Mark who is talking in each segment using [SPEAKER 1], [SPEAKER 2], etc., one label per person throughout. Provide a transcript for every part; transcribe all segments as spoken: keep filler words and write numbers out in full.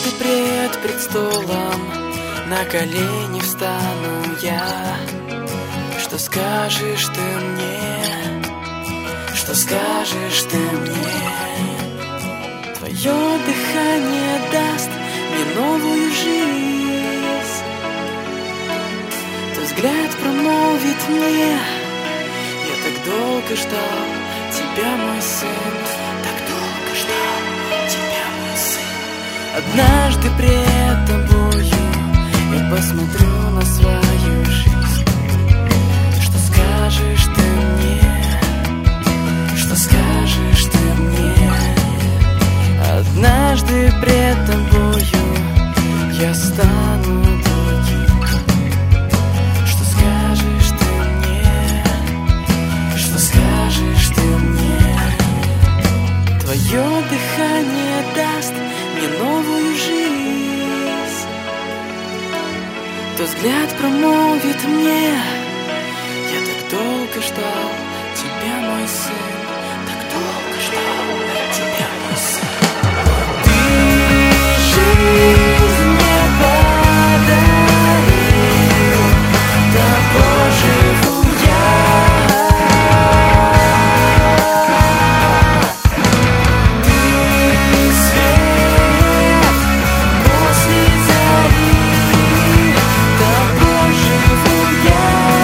[SPEAKER 1] Однажды пред престолом на колени встану я. Что скажешь ты мне? Что скажешь ты мне? Твое дыхание даст мне новую жизнь. Твой взгляд промолвит мне: я так долго ждал тебя, мой сын, так долго ждал тебя, мой сын. Однажды пред тобою я посмотрю на свою жизнь. Что скажешь ты мне? Что скажешь ты мне? Однажды пред тобою я стану другим. Что скажешь ты мне? Что скажешь ты мне? Твое дыхание даст мне новую жизнь. Твой взгляд промолвит мне: я так долго ждал тебя, мой сын, так долго ждал тебя, мой сын. Жизнь мне подарил, тобой живу я. Ты свет после зари, тобой живу я.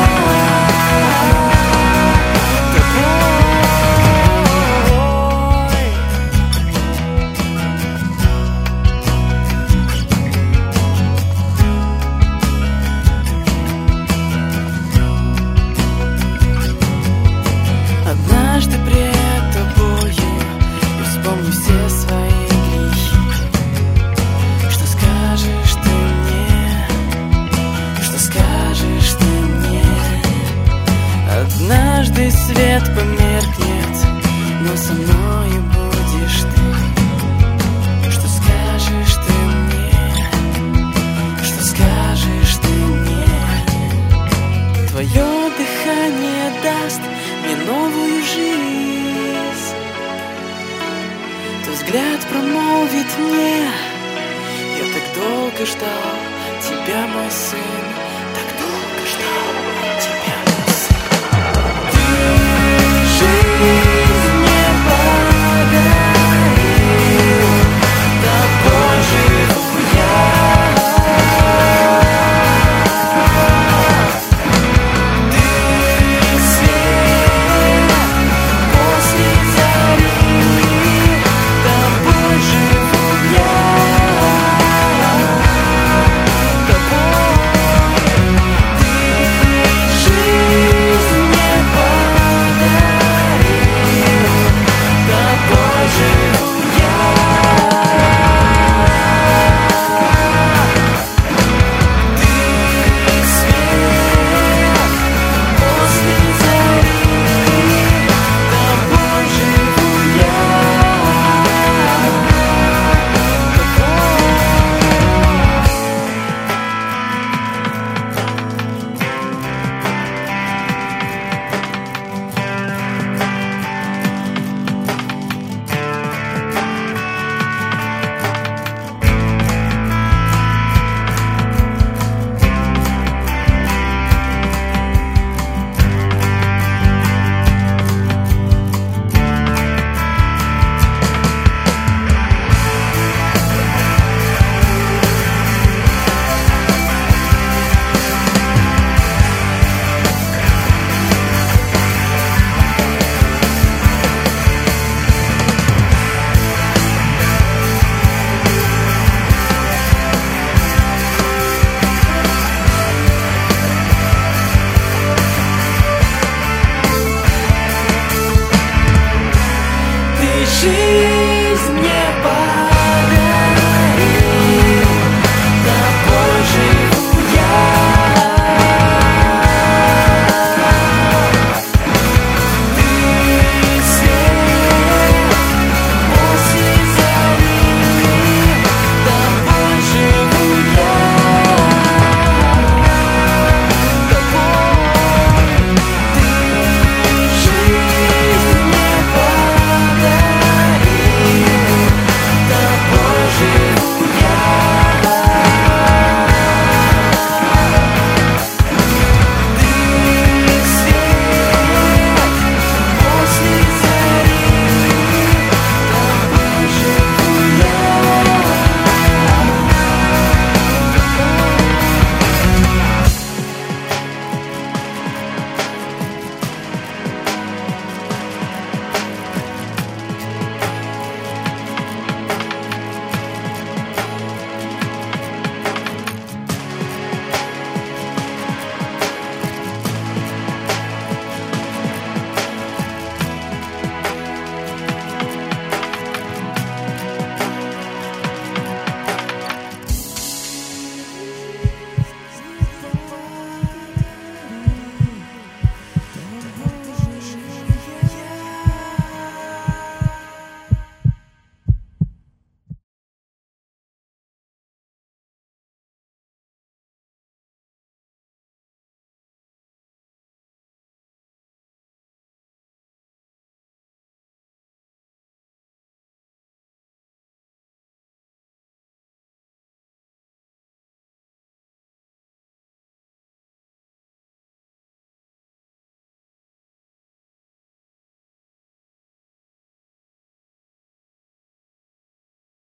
[SPEAKER 1] Однажды пред тобою я вспомню все свои грехи. Что скажешь ты мне? Что скажешь ты мне? Однажды свет померкнет, но со мною будешь ты. Что скажешь ты мне? Что скажешь ты мне? Твое дыхание даст мне новую жизнь. Твой взгляд промолвит мне: я так долго ждал тебя, мой сын,